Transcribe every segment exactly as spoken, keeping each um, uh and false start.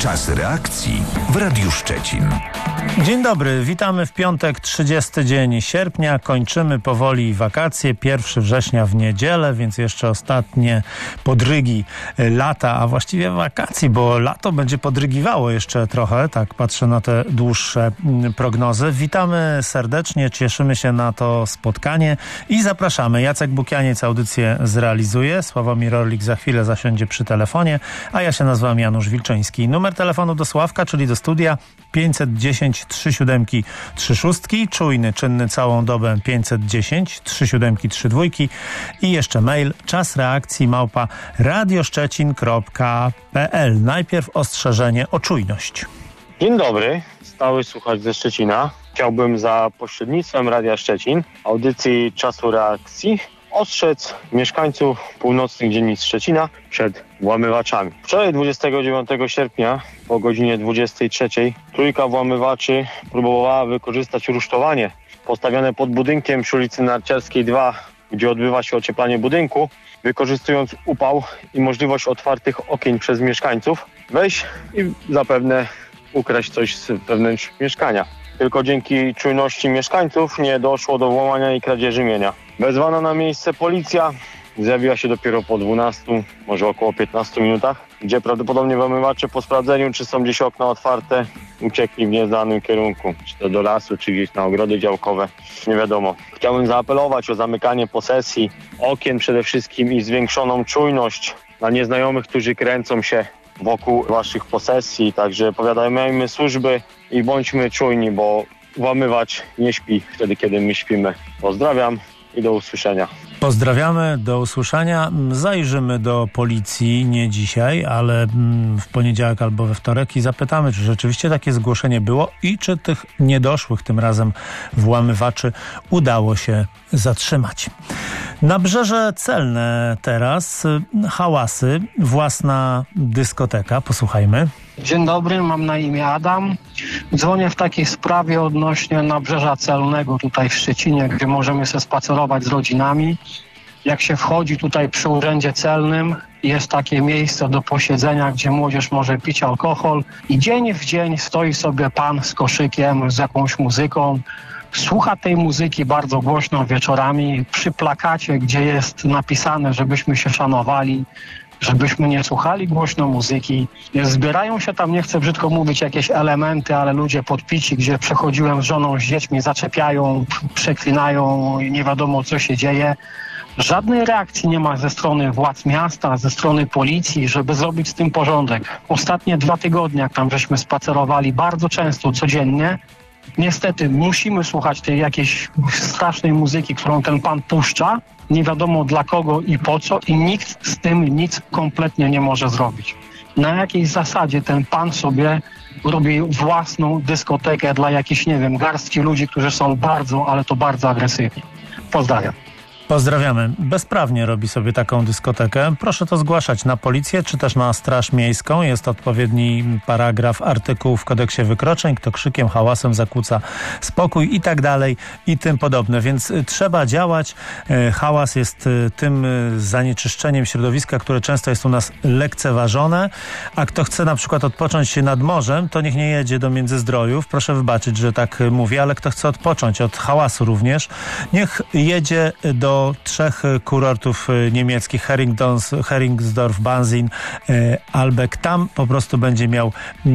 Czas reakcji w Radiu Szczecin. Dzień dobry, witamy w piątek, trzydziesty dzień sierpnia. Kończymy powoli wakacje, pierwszego września w niedzielę, więc jeszcze ostatnie podrygi lata, a właściwie wakacji, bo lato będzie podrygiwało jeszcze trochę, tak patrzę na te dłuższe prognozy. Witamy serdecznie, cieszymy się na to spotkanie i zapraszamy. Jacek Bukianiec audycję zrealizuje, Sławomir Orlik za chwilę zasiądzie przy telefonie, a ja się nazywam Janusz Wilczyński. Numer telefonu do Sławka, czyli do studia pięćset dziesięć trzy siedem trzy sześć, czujny, czynny całą dobę pięćset dziesięć trzy siedem trzy dwa i jeszcze mail czas reakcji małpa radioszczecin kropka p l. Najpierw ostrzeżenie o czujność. Dzień dobry, stały słuchacz ze Szczecina. Chciałbym za pośrednictwem Radia Szczecin, audycji Czasu Reakcji, ostrzec mieszkańców północnych dzielnic Szczecina przed włamywaczami. Wczoraj, dwudziestego dziewiątego sierpnia, po godzinie dwudziestej trzeciej, trójka włamywaczy próbowała wykorzystać rusztowanie postawione pod budynkiem przy ulicy Narciarskiej dwa, gdzie odbywa się ocieplanie budynku, wykorzystując upał i możliwość otwartych okien przez mieszkańców, wejść i zapewne ukraść coś z wewnątrz mieszkania. Tylko dzięki czujności mieszkańców nie doszło do włamania i kradzieży mienia. Wezwana na miejsce policja zjawiła się dopiero po dwunastu, może około piętnastu minutach, gdzie prawdopodobnie włamywacze po sprawdzeniu, czy są gdzieś okna otwarte, uciekli w nieznanym kierunku, czy to do lasu, czy gdzieś na ogrody działkowe, nie wiadomo. Chciałbym zaapelować o zamykanie posesji, okien przede wszystkim i zwiększoną czujność na nieznajomych, którzy kręcą się wokół waszych posesji, także powiadamiajmy służby i bądźmy czujni, bo włamywacz nie śpi wtedy, kiedy my śpimy. Pozdrawiam i do usłyszenia. Pozdrawiamy, do usłyszenia. Zajrzymy do policji, nie dzisiaj, ale w poniedziałek albo we wtorek i zapytamy, czy rzeczywiście takie zgłoszenie było i czy tych niedoszłych tym razem włamywaczy udało się zatrzymać. Nabrzeże Celne teraz, hałasy, własna dyskoteka. Posłuchajmy. Dzień dobry, mam na imię Adam. Dzwonię w takiej sprawie odnośnie Nabrzeża Celnego tutaj w Szczecinie, gdzie możemy się spacerować z rodzinami. Jak się wchodzi tutaj przy urzędzie celnym, jest takie miejsce do posiedzenia, gdzie młodzież może pić alkohol i dzień w dzień stoi sobie pan z koszykiem, z jakąś muzyką. Słucha tej muzyki bardzo głośno wieczorami przy plakacie, gdzie jest napisane, żebyśmy się szanowali, żebyśmy nie słuchali głośno muzyki. Zbierają się tam, nie chcę brzydko mówić, jakieś elementy, ale ludzie podpici, gdzie przechodziłem z żoną, z dziećmi, zaczepiają, przeklinają i nie wiadomo, co się dzieje. Żadnej reakcji nie ma ze strony władz miasta, ze strony policji, żeby zrobić z tym porządek. Ostatnie dwa tygodnie, jak tam żeśmy spacerowali bardzo często, codziennie, niestety musimy słuchać tej jakiejś strasznej muzyki, którą ten pan puszcza. Nie wiadomo dla kogo i po co i nikt z tym nic kompletnie nie może zrobić. Na jakiej zasadzie ten pan sobie robi własną dyskotekę dla jakichś, nie wiem, garstki ludzi, którzy są bardzo, ale to bardzo agresywni. Pozdrawiam. Pozdrawiamy. Bezprawnie robi sobie taką dyskotekę. Proszę to zgłaszać na policję, czy też na Straż Miejską. Jest odpowiedni paragraf, artykuł w kodeksie wykroczeń, kto krzykiem, hałasem zakłóca spokój i tak dalej i tym podobne. Więc trzeba działać. Hałas jest tym zanieczyszczeniem środowiska, które często jest u nas lekceważone. A kto chce na przykład odpocząć się nad morzem, to niech nie jedzie do Międzyzdrojów. Proszę wybaczyć, że tak mówię, ale kto chce odpocząć od hałasu również, niech jedzie do trzech kurortów niemieckich, Heringsdorf, Banzin, Albeck. Tam po prostu będzie miał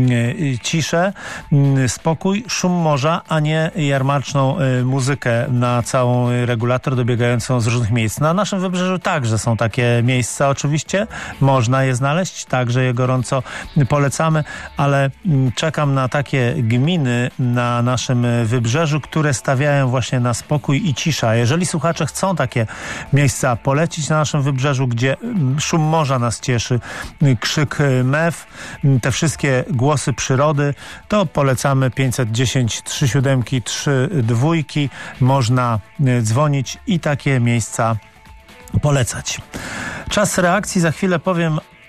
ciszę, spokój, szum morza, a nie jarmarczną muzykę na całą regulator dobiegającą z różnych miejsc. Na naszym wybrzeżu także są takie miejsca oczywiście. Można je znaleźć, także je gorąco polecamy, ale czekam na takie gminy na naszym wybrzeżu, które stawiają właśnie na spokój i cisza. Jeżeli słuchacze chcą takie miejsca polecić na naszym wybrzeżu, gdzie szum morza nas cieszy, krzyk mew, te wszystkie głosy przyrody, to polecamy pięćset dziesięć trzy siedem trzy dwa. Można dzwonić i takie miejsca polecać. Czas reakcji. Za chwilę powiem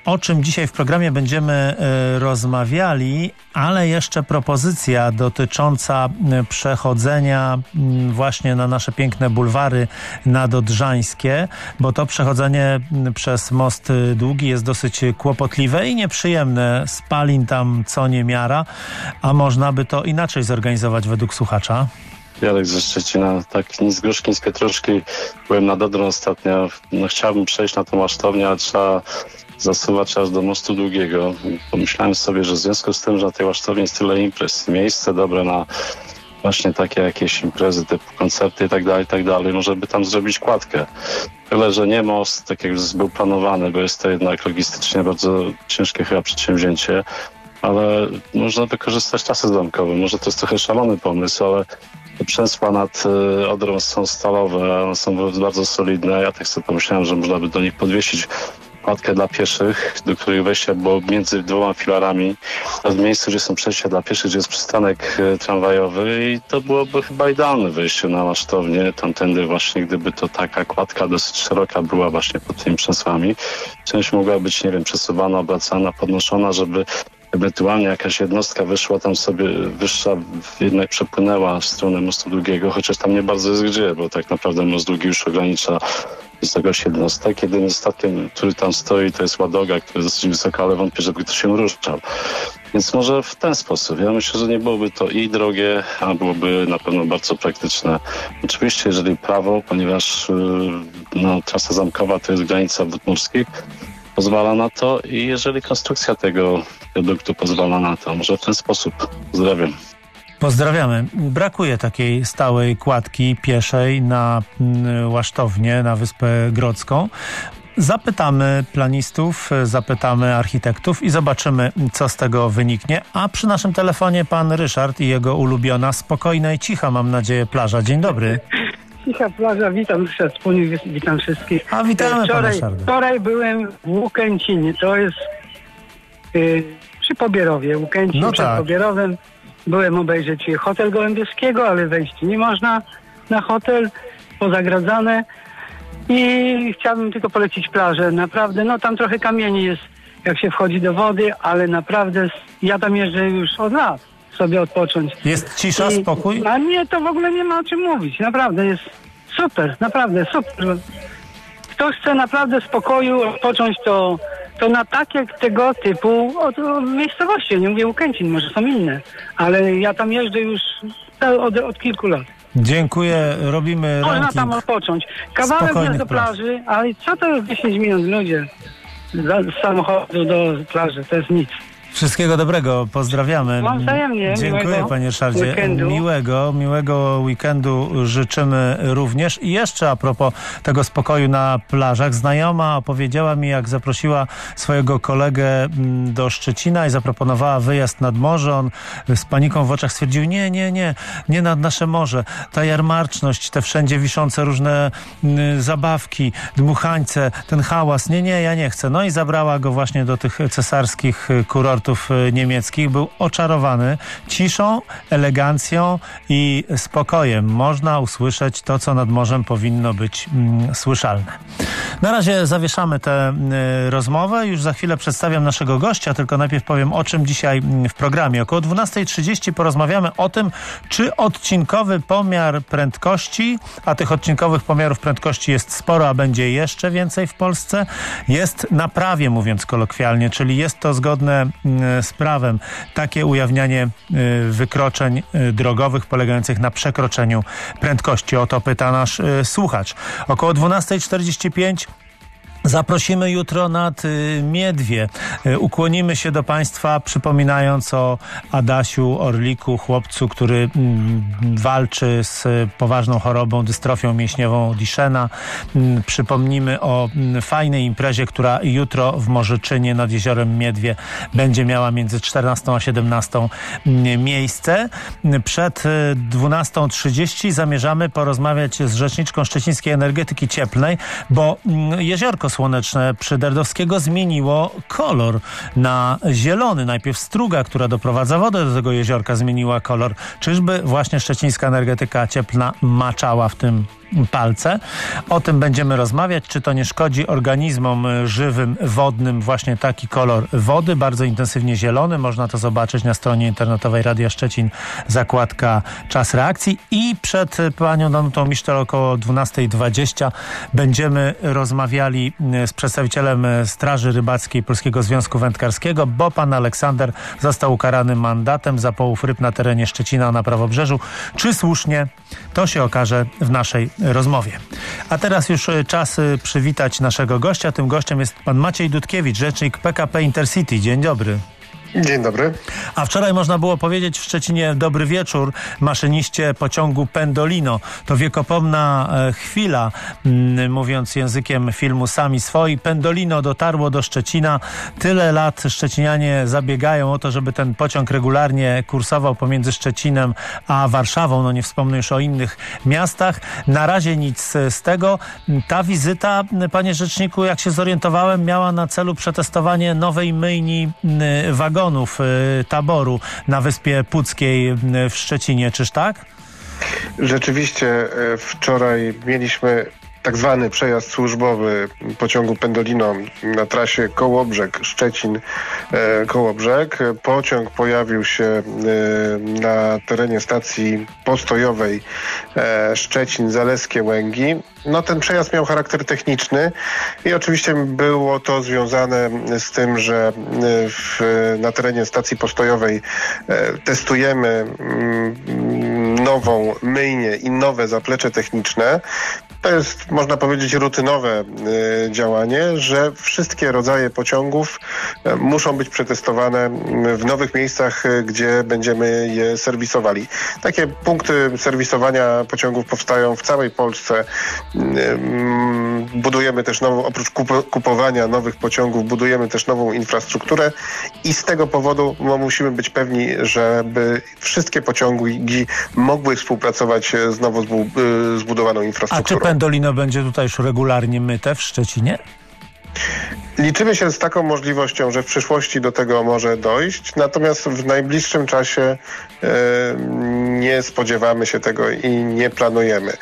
o czym dzisiaj w programie będziemy y, rozmawiali, ale jeszcze propozycja dotycząca y, przechodzenia y, właśnie na nasze piękne bulwary nadodrzańskie, bo to przechodzenie y, przez most y, Długi jest dosyć kłopotliwe i nieprzyjemne. Spalin tam co niemiara, a można by to inaczej zorganizować według słuchacza. Jarek ze Szczecina, tak nic gruszki, nic pietruszki. Byłem na Dodrą ostatnio. No, chciałbym przejść na tą masztownię, ale trzeba zasuwać aż do mostu Długiego. Pomyślałem sobie, że w związku z tym, że na tej masztowni jest tyle imprez, miejsce dobre na właśnie takie jakieś imprezy typu koncerty i tak dalej, i tak dalej, może by tam zrobić kładkę. Tyle, że nie most, tak jak był planowany, bo jest to jednak logistycznie bardzo ciężkie chyba przedsięwzięcie, ale można wykorzystać czasy zamkowe. Może to jest trochę szalony pomysł, ale te przęsła nad y, Odrą są stalowe, one są bardzo solidne. Ja tak sobie pomyślałem, że można by do nich podwiesić kładkę dla pieszych, do których wejście było między dwoma filarami, w miejscu, gdzie są przejścia dla pieszych, gdzie jest przystanek y, tramwajowy i to byłoby chyba idealne wejście na masztownię, tamtędy właśnie, gdyby to taka kładka dosyć szeroka była właśnie pod tymi przęsłami. Część mogła być, nie wiem, przesuwana, obracana, podnoszona, żeby ewentualnie jakaś jednostka wyszła tam sobie, wyższa jednak przepłynęła w stronę mostu Długiego, chociaż tam nie bardzo jest gdzie, bo tak naprawdę most Długi już ogranicza wysokość jednostek. Jedynym statkiem, który tam stoi, to jest Ładoga, który jest dosyć wysoko, ale wątpię, żeby ktoś się ruszał. Więc może w ten sposób. Ja myślę, że nie byłoby to i drogie, a byłoby na pewno bardzo praktyczne. Oczywiście, jeżeli prawo, ponieważ no, trasa zamkowa to jest granica wód morskich, pozwala na to i jeżeli konstrukcja tego produktu pozwala na to, może w ten sposób. Pozdrawiam. Pozdrawiamy. Brakuje takiej stałej kładki pieszej na Łasztownię, na Wyspę Grodzką. Zapytamy planistów, zapytamy architektów i zobaczymy, co z tego wyniknie. A przy naszym telefonie pan Ryszard i jego ulubiona, spokojna i cicha, mam nadzieję, plaża. Dzień dobry. Cicha plaża, witam wspólnie, witam wszystkich. A witamy wczoraj, pana Ryszarda. Wczoraj byłem w Łukęcinie, to jest yy, przy Pobierowie, Łukęcin no przed tak. Pobierowem. Byłem obejrzeć hotel Gołębieskiego, ale wejść nie można na hotel, pozagradzane. I chciałbym tylko polecić plażę. Naprawdę, no tam trochę kamieni jest, jak się wchodzi do wody, ale naprawdę ja tam jeżdżę już od lat sobie odpocząć. Jest cisza, I, spokój? A nie, to w ogóle nie ma o czym mówić. Naprawdę jest super, naprawdę super. Kto chce naprawdę spokoju odpocząć, to, to na takie tego typu od, od miejscowości. Nie mówię Łukęcin, może są inne, ale ja tam jeżdżę już od, od kilku lat. Dziękuję, robimy Można ranking. tam odpocząć. Kawałek jest spokojnych do plaż. plaży, ale co to jest dziesięć minut, ludzie? Z samochodu do plaży, to jest nic. Wszystkiego dobrego, pozdrawiamy. Mam wzajemnie. Dziękuję, miłego panie Ryszardzie. weekendu. Miłego, miłego weekendu życzymy również. I jeszcze a propos tego spokoju na plażach. Znajoma opowiedziała mi, jak zaprosiła swojego kolegę do Szczecina i zaproponowała wyjazd nad morze. On z paniką w oczach stwierdził, nie, nie, nie, nie nad nasze morze. Ta jarmarczność, te wszędzie wiszące różne y, zabawki, dmuchańce, ten hałas. Nie, nie, ja nie chcę. No i zabrała go właśnie do tych cesarskich kurortów niemieckich. Był oczarowany ciszą, elegancją i spokojem. Można usłyszeć to, co nad morzem powinno być mm, słyszalne. Na razie zawieszamy tę y, rozmowę. Już za chwilę przedstawiam naszego gościa, tylko najpierw powiem, o czym dzisiaj w programie. Około dwunastej trzydzieści porozmawiamy o tym, czy odcinkowy pomiar prędkości, a tych odcinkowych pomiarów prędkości jest sporo, a będzie jeszcze więcej w Polsce, jest na prawie, mówiąc kolokwialnie, czyli jest to zgodne z prawem takie ujawnianie wykroczeń drogowych polegających na przekroczeniu prędkości. O to pyta nasz słuchacz. Około dwunastej czterdzieści pięć zaprosimy jutro nad y, Miedwie. Y, ukłonimy się do Państwa, przypominając o Adasiu Orliku, chłopcu, który y, walczy z y, poważną chorobą, dystrofią mięśniową Duchenne. Y, przypomnimy o y, fajnej imprezie, która jutro w Morzyczynie nad jeziorem Miedwie będzie miała między czternastą a siedemnastą y, miejsce. Y, przed y, dwunastą trzydzieści zamierzamy porozmawiać z rzeczniczką Szczecińskiej Energetyki Cieplnej, bo y, jeziorko Słoneczne przy Derdowskiego zmieniło kolor na zielony. Najpierw struga, która doprowadza wodę do tego jeziorka, zmieniła kolor. Czyżby właśnie Szczecińska Energetyka Cieplna maczała w tym palce. O tym będziemy rozmawiać, czy to nie szkodzi organizmom żywym, wodnym właśnie taki kolor wody, bardzo intensywnie zielony. Można to zobaczyć na stronie internetowej Radia Szczecin, zakładka Czas Reakcji. I przed panią Danutą Misztel około dwunasta dwadzieścia będziemy rozmawiali z przedstawicielem Straży Rybackiej Polskiego Związku Wędkarskiego, bo pan Aleksander został ukarany mandatem za połów ryb na terenie Szczecina na Prawobrzeżu. Czy słusznie? To się okaże w naszej rozmowie. A teraz już czas przywitać naszego gościa. Tym gościem jest pan Maciej Dudkiewicz, rzecznik P K P Intercity. Dzień dobry. Dzień dobry. A wczoraj można było powiedzieć w Szczecinie dobry wieczór maszyniście pociągu Pendolino. To wiekopomna e, chwila, m, mówiąc językiem filmu Sami Swoi. Pendolino dotarło do Szczecina. Tyle lat szczecinianie zabiegają o to, żeby ten pociąg regularnie kursował pomiędzy Szczecinem a Warszawą. No nie wspomnę już o innych miastach. Na razie nic z tego. Ta wizyta, panie rzeczniku, jak się zorientowałem, miała na celu przetestowanie nowej myjni y, wagonów taboru na Wyspie Puckiej w Szczecinie. Czyż tak? Rzeczywiście wczoraj mieliśmy tak zwany przejazd służbowy pociągu Pendolino na trasie Kołobrzeg-Szczecin-Kołobrzeg. Pociąg pojawił się na terenie stacji postojowej Szczecin-Zaleskie Łęgi. No, ten przejazd miał charakter techniczny i oczywiście było to związane z tym, że w, na terenie stacji postojowej testujemy nową myjnię i nowe zaplecze techniczne. To jest, można powiedzieć, rutynowe y, działanie, że wszystkie rodzaje pociągów y, muszą być przetestowane w nowych miejscach, y, gdzie będziemy je serwisowali. Takie punkty serwisowania pociągów powstają w całej Polsce. Y, y, budujemy też nową, oprócz kup- kupowania nowych pociągów, budujemy też nową infrastrukturę i z tego powodu no, musimy być pewni, żeby wszystkie pociągi mogły współpracować z nowo zbu- y, zbudowaną infrastrukturą. A czy Pendolino będzie tutaj już regularnie myte w Szczecinie? Liczymy się z taką możliwością, że w przyszłości do tego może dojść, natomiast w najbliższym czasie e, nie spodziewamy się tego i nie planujemy.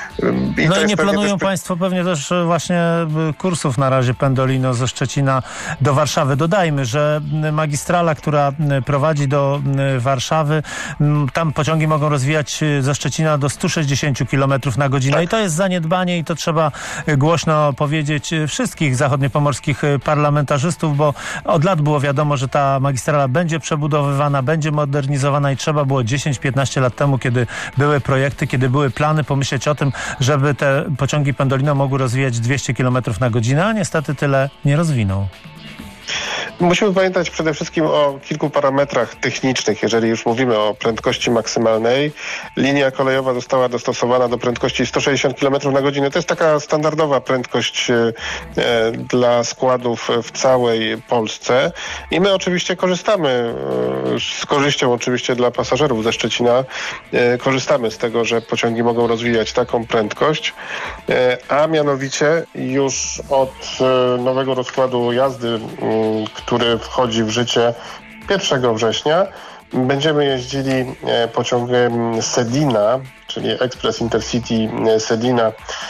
I no i nie planują też... państwo pewnie też właśnie kursów na razie Pendolino ze Szczecina do Warszawy. Dodajmy, że magistrala, która prowadzi do Warszawy, tam pociągi mogą rozwijać ze Szczecina do stu sześćdziesięciu kilometrów na godzinę. Tak. I to jest zaniedbanie i to trzeba głośno powiedzieć wszystkich zachodniopomorskich parlamentarzystów, bo od lat było wiadomo, że ta magistrala będzie przebudowywana, będzie modernizowana i trzeba było dziesięć piętnaście lat temu, kiedy były projekty, kiedy były plany, pomyśleć o tym, żeby te pociągi Pendolino mogły rozwijać dwieście kilometrów na godzinę, a niestety tyle nie rozwiną. Musimy pamiętać przede wszystkim o kilku parametrach technicznych. Jeżeli już mówimy o prędkości maksymalnej, linia kolejowa została dostosowana do prędkości sto sześćdziesiąt kilometrów na godzinę. To jest taka standardowa prędkość e, dla składów w całej Polsce i my oczywiście korzystamy e, z korzyścią oczywiście dla pasażerów ze Szczecina. E, korzystamy z tego, że pociągi mogą rozwijać taką prędkość, e, a mianowicie już od e, nowego rozkładu jazdy, m, który wchodzi w życie pierwszego września. Będziemy jeździli pociągiem Sedina, czyli Express Intercity Sedina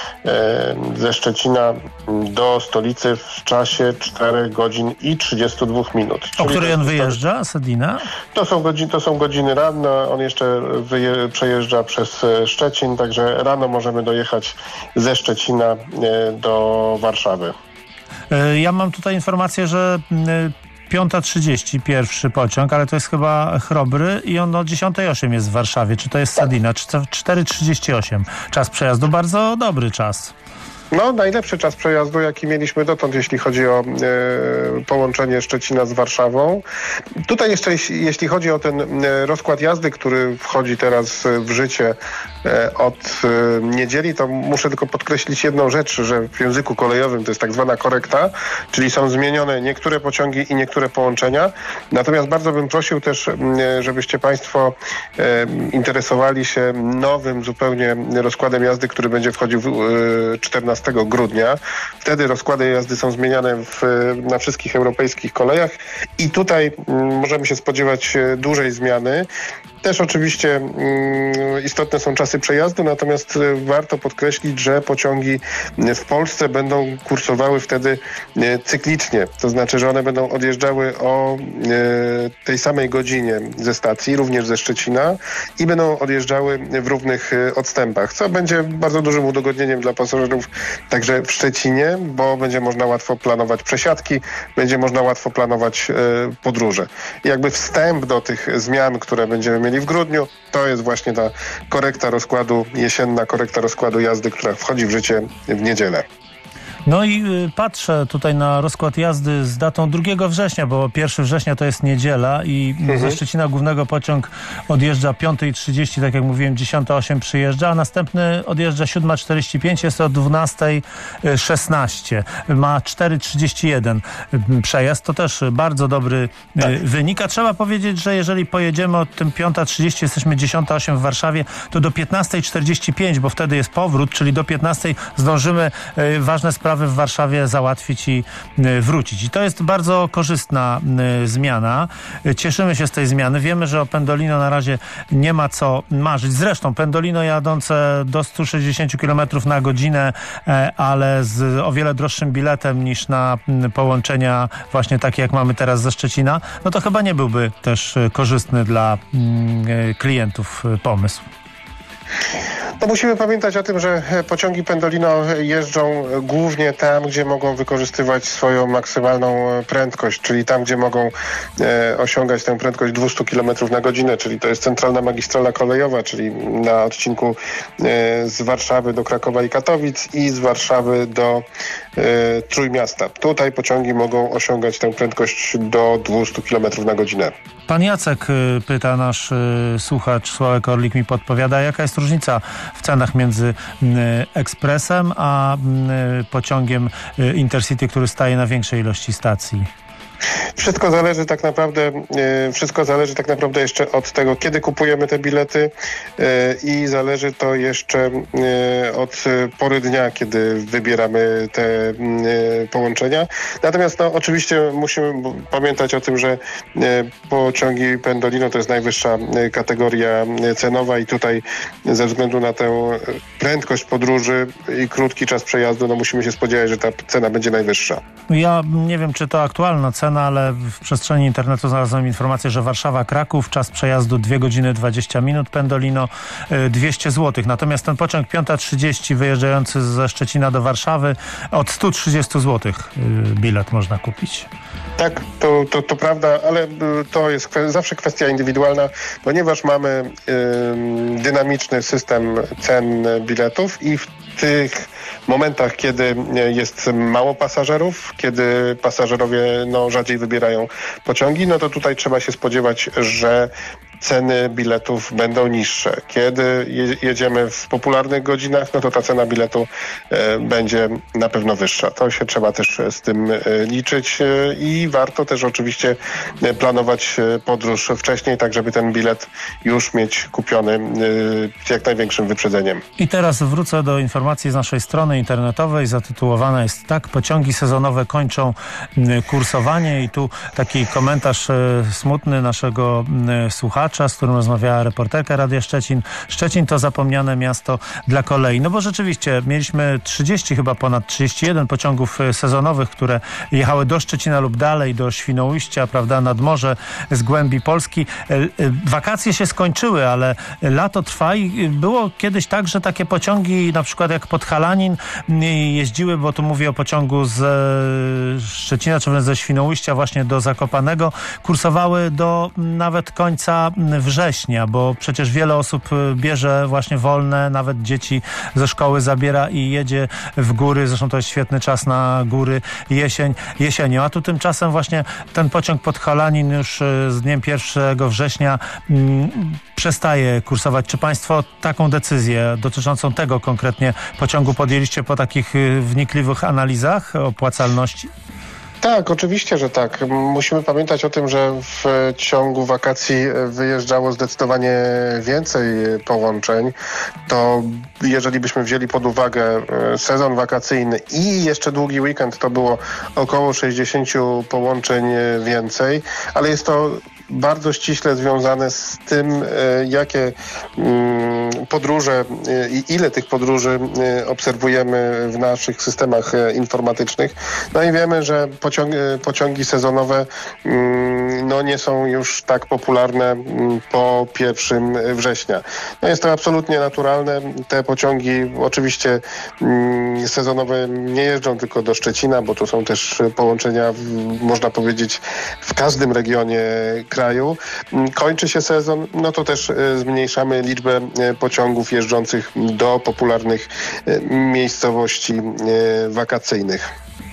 ze Szczecina do stolicy w czasie czterech godzin i trzydziestu dwóch minut. O której on wyjeżdża, Sedina? To są godziny, to są godziny ranne. On jeszcze wyje, przejeżdża przez Szczecin, także rano możemy dojechać ze Szczecina do Warszawy. Ja mam tutaj informację, że piąta trzydzieści pierwszy pociąg, ale to jest chyba Chrobry i on o dziesiąta osiem jest w Warszawie. Czy to jest Sedina? cztery trzydzieści osiem. Czas przejazdu, bardzo dobry czas. No, najlepszy czas przejazdu, jaki mieliśmy dotąd, jeśli chodzi o e, połączenie Szczecina z Warszawą. Tutaj jeszcze, jeśli, jeśli chodzi o ten e, rozkład jazdy, który wchodzi teraz w życie e, od e, niedzieli, to muszę tylko podkreślić jedną rzecz, że w języku kolejowym to jest tak zwana korekta, czyli są zmienione niektóre pociągi i niektóre połączenia. Natomiast bardzo bym prosił też, e, żebyście państwo e, interesowali się nowym zupełnie rozkładem jazdy, który będzie wchodził w e, czternastego grudnia. Wtedy rozkłady jazdy są zmieniane w, na wszystkich europejskich kolejach i tutaj m, możemy się spodziewać dużej zmiany. Też oczywiście mm, istotne są czasy przejazdu, natomiast warto podkreślić, że pociągi w Polsce będą kursowały wtedy cyklicznie. To znaczy, że one będą odjeżdżały o e, tej samej godzinie ze stacji, również ze Szczecina, i będą odjeżdżały w równych odstępach, co będzie bardzo dużym udogodnieniem dla pasażerów także w Szczecinie, bo będzie można łatwo planować przesiadki, będzie można łatwo planować e, podróże. I jakby wstęp do tych zmian, które będziemy mieli w grudniu, to jest właśnie ta korekta rozkładu, jesienna korekta rozkładu jazdy, która wchodzi w życie w niedzielę. No i y, patrzę tutaj na rozkład jazdy z datą drugiego września, bo pierwszego września to jest niedziela i mhm. ze Szczecina Głównego pociąg odjeżdża piąta trzydzieści, tak jak mówiłem, dziesiąta osiem przyjeżdża, a następny odjeżdża siódma czterdzieści pięć, jest to dwunasta szesnaście. Ma cztery trzydzieści jeden przejazd, to też bardzo dobry tak. y, wynik, a trzeba powiedzieć, że jeżeli pojedziemy od tym piąta trzydzieści, jesteśmy dziesiąta osiem w Warszawie, to do piętnasta czterdzieści pięć, bo wtedy jest powrót, czyli do piętnastej zdążymy y, ważne sprawy w Warszawie załatwić i wrócić. I to jest bardzo korzystna zmiana. Cieszymy się z tej zmiany. Wiemy, że o Pendolino na razie nie ma co marzyć. Zresztą Pendolino jadące do stu sześćdziesięciu kilometrów na godzinę, ale z o wiele droższym biletem niż na połączenia właśnie takie, jak mamy teraz ze Szczecina, no to chyba nie byłby też korzystny dla klientów pomysł. No musimy pamiętać o tym, że pociągi Pendolino jeżdżą głównie tam, gdzie mogą wykorzystywać swoją maksymalną prędkość, czyli tam, gdzie mogą e, osiągać tę prędkość dwieście kilometrów na godzinę, czyli to jest centralna magistrala kolejowa, czyli na odcinku e, z Warszawy do Krakowa i Katowic i z Warszawy do e, Trójmiasta. Tutaj pociągi mogą osiągać tę prędkość do dwieście kilometrów na godzinę. Pan Jacek pyta, nasz słuchacz, Sławek Orlik mi podpowiada, jaka jest różnica w cenach między ekspresem a pociągiem Intercity, który staje na większej ilości stacji? Wszystko zależy tak naprawdę, wszystko zależy tak naprawdę jeszcze od tego, kiedy kupujemy te bilety i zależy to jeszcze od pory dnia, kiedy wybieramy te połączenia. Natomiast no, oczywiście musimy pamiętać o tym, że pociągi Pendolino to jest najwyższa kategoria cenowa i tutaj ze względu na tę prędkość podróży i krótki czas przejazdu, no musimy się spodziewać, że ta cena będzie najwyższa. Ja nie wiem, czy to aktualna cena, ale w przestrzeni internetu znalazłem informację, że Warszawa-Kraków, czas przejazdu dwie godziny dwadzieścia minut, Pendolino dwieście złotych. Natomiast ten pociąg piąta trzydzieści wyjeżdżający ze Szczecina do Warszawy od stu trzydziestu złotych bilet można kupić. Tak, to, to, to prawda, ale to jest kwe- zawsze kwestia indywidualna, ponieważ mamy y, dynamiczny system cen biletów i w tych momentach, kiedy jest mało pasażerów, kiedy pasażerowie no, rzadziej wybierają pociągi, no to tutaj trzeba się spodziewać, że ceny biletów będą niższe. Kiedy jedziemy w popularnych godzinach, no to ta cena biletu e, będzie na pewno wyższa. To się trzeba też z tym e, liczyć e, i warto też oczywiście e, planować e, podróż wcześniej, tak żeby ten bilet już mieć kupiony e, z jak największym wyprzedzeniem. I teraz wrócę do informacji z naszej strony internetowej. Zatytułowana jest tak: pociągi sezonowe kończą kursowanie. I tu taki komentarz e, smutny naszego e, słuchacza, z którym rozmawiała reporterka Radia Szczecin. Szczecin to zapomniane miasto dla kolei. No bo rzeczywiście mieliśmy trzydzieści, chyba ponad trzydzieści jeden pociągów sezonowych, które jechały do Szczecina lub dalej, do Świnoujścia, prawda, nad morze z głębi Polski. Wakacje się skończyły, ale lato trwa i było kiedyś tak, że takie pociągi, na przykład jak Podhalanin, jeździły, bo tu mówię o pociągu z Szczecina, czy wręcz ze Świnoujścia właśnie do Zakopanego, kursowały do nawet końca września, bo przecież wiele osób bierze właśnie wolne, nawet dzieci ze szkoły zabiera i jedzie w góry. Zresztą to jest świetny czas na góry jesień, jesienią. A tu tymczasem właśnie ten pociąg Podhalanin już z dniem pierwszego września mm, przestaje kursować. Czy państwo taką decyzję dotyczącą tego konkretnie pociągu podjęliście po takich wnikliwych analizach opłacalności? Tak, oczywiście, że tak. Musimy pamiętać o tym, że w ciągu wakacji wyjeżdżało zdecydowanie więcej połączeń. To jeżeli byśmy wzięli pod uwagę sezon wakacyjny i jeszcze długi weekend, to było około sześćdziesiąt połączeń więcej, ale jest to bardzo ściśle związane z tym, jakie podróże i ile tych podróży obserwujemy w naszych systemach informatycznych. No i wiemy, że pociągi, pociągi sezonowe no, nie są już tak popularne po pierwszego września. No jest to absolutnie naturalne. Te pociągi oczywiście sezonowe nie jeżdżą tylko do Szczecina, bo to są też połączenia, w, można powiedzieć, w każdym regionie kraju. Kończy się sezon, no to też zmniejszamy liczbę pociągów jeżdżących do popularnych miejscowości wakacyjnych.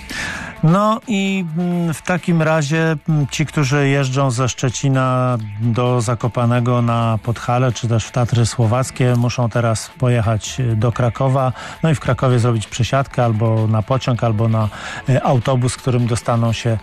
No i w takim razie ci, którzy jeżdżą ze Szczecina do Zakopanego na Podhale, czy też w Tatry Słowackie, muszą teraz pojechać do Krakowa, no i w Krakowie zrobić przesiadkę albo na pociąg, albo na autobus, którym dostaną się